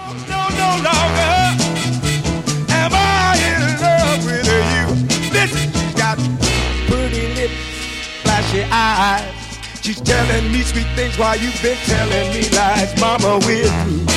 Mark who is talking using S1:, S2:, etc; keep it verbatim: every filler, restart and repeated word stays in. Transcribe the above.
S1: No, no longer am I in love with you. Listen, she's got pretty lips, flashy eyes. She's telling me sweet things while you've been telling me lies. Mama, we're through.